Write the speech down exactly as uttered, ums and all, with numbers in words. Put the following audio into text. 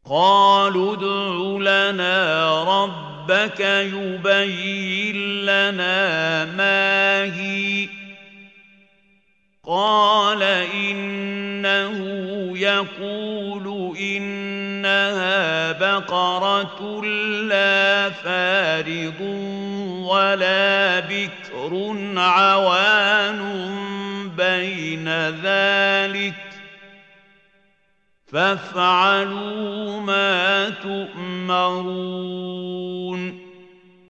قالوا ادع لنا ربك يبين لنا ما هي قال إنه يقول إنها بقرة لا فارض ولا بكر عوان بين ذلك فافعلوا ما تؤمرون